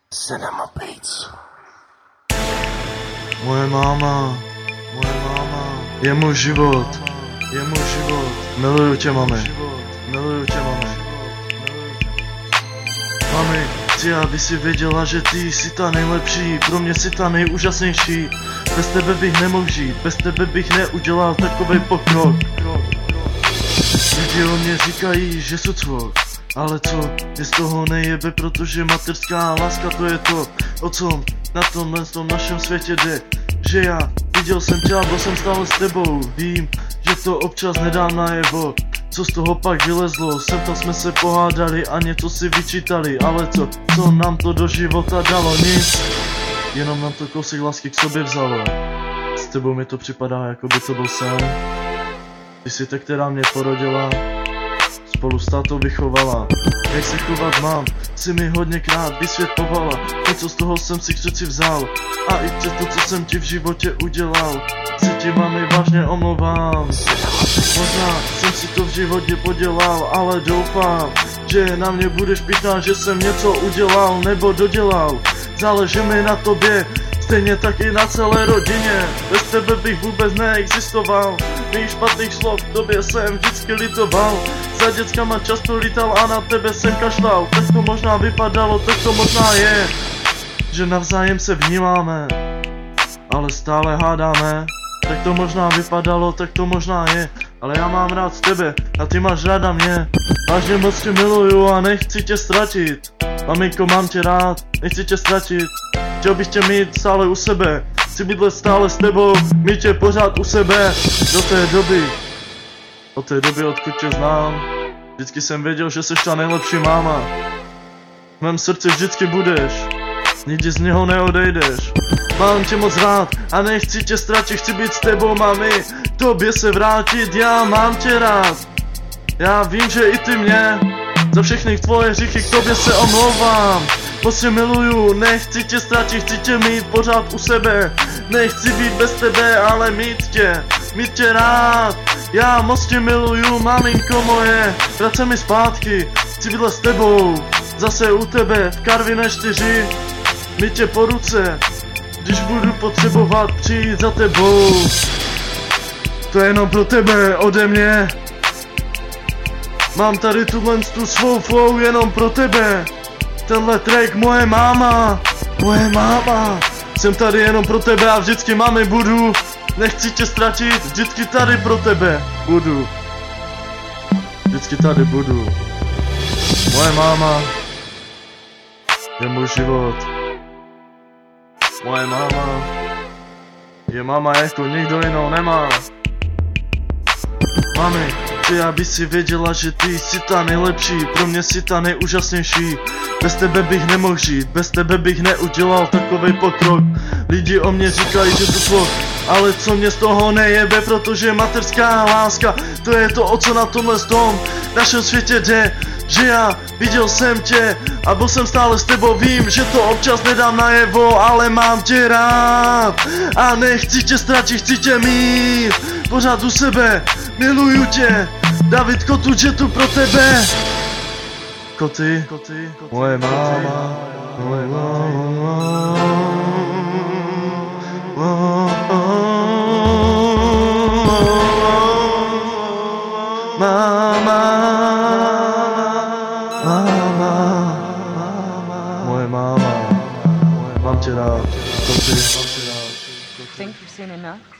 Cinema Beats. Moje máma je můj život, miluju tě, mami. Mami, chci, aby si věděla, že ty jsi ta nejlepší, pro mě jsi ta nejúžasnější. Bez tebe bych nemohl žít, bez tebe bych neudělal takovej pokrok. Lidi o mě říkají, že jsou cvok, ale co, mě z toho nejebe, protože mateřská láska to je to, o co na tomhle tom našem světě jde. Že já viděl jsem tě a byl jsem stále s tebou, vím, že to občas nedám najevo. Co z toho pak vylezlo, sem tam jsme se pohádali a něco si vyčítali, ale co nám to do života dalo, nic, jenom nám to kousek lásky k sobě vzalo. S tebou mi to připadá, jako by to byl sen. Ty jsi ta, která mě porodila, spolu s tátou vychovala. Jak se chovat mám, si mi hodněkrát vysvětlovala. Něco z toho jsem si k srdci vzal, a i přes to, co jsem ti v životě udělal, se ti, mami, vážně omlouvám. Možná jsem si to v životě podělal, ale doufám, že na mě budeš pyšná, že jsem něco udělal nebo dodělal. Záleží mi na tobě, stejně tak i na celé rodině. Bez tebe bych vůbec neexistoval. Mých špatných slov k tobě jsem vždycky litoval. Za dětskama často lítal a na tebe jsem kašlal. Tak to možná vypadalo, tak to možná je, že navzájem se vnímáme, ale stále hádáme. Tak to možná vypadalo, tak to možná je, ale já mám rád tebe a ty máš ráda mě. Vážně moc tě miluju a nechci tě ztratit. Maminko, mám tě rád, nechci tě ztratit. Chtěl bych tě mít stále u sebe, chci bydlet stále s tebou, mít tě pořád u sebe. Do té doby, od té doby, odkud tě znám, vždycky jsem věděl, že jsi ta nejlepší máma. V mém srdci vždycky budeš, nikdy z něho neodejdeš. Mám tě moc rád a nechci tě ztratit, chci být s tebou, mami, k tobě se vrátit, já mám tě rád. Já vím, že i ty mě, za všechny tvoje hříchy k tobě se omlouvám. Moc tě miluju, nechci tě ztratit, chci tě mít pořád u sebe. Nechci být bez tebe, ale mít tě rád. Já moc tě miluju, maminko moje, vrať se mi zpátky, chci bydlet s tebou, zase u tebe v Karviné 4, mít tě po ruce, když budu potřebovat přijít za tebou. To je jenom pro tebe, ode mě. Mám tady tu svou flow jenom pro tebe. Tenhle track moje máma. Jsem tady jenom pro tebe a vždycky, mami, budu. Nechci tě ztratit, vždycky tady pro tebe budu. Vždycky tady budu. Moje máma je můj život. Moje máma je máma, jako nikdo jinou nemá. Mami, chci, aby si věděla, že ty jsi ta nejlepší, pro mě jsi ta nejúžasnější. Bez tebe bych nemohl žít, bez tebe bych neudělal takovej pokrok. Lidi o mě říkají, že to svok, ale co mě z toho nejebe, protože mateřská láska, to je to, o co na tomhle tom našem světě jde. Že já viděl jsem tě a byl jsem stále s tebou, vím, že to občas nedám najevo, ale mám tě rád a nechci tě ztratit, chci tě mít pořád u sebe, miluju tě, David Kotuč je tu pro tebe. Koty, moje máma, moje máma, mám tě rád, koty. Think you've seen enough?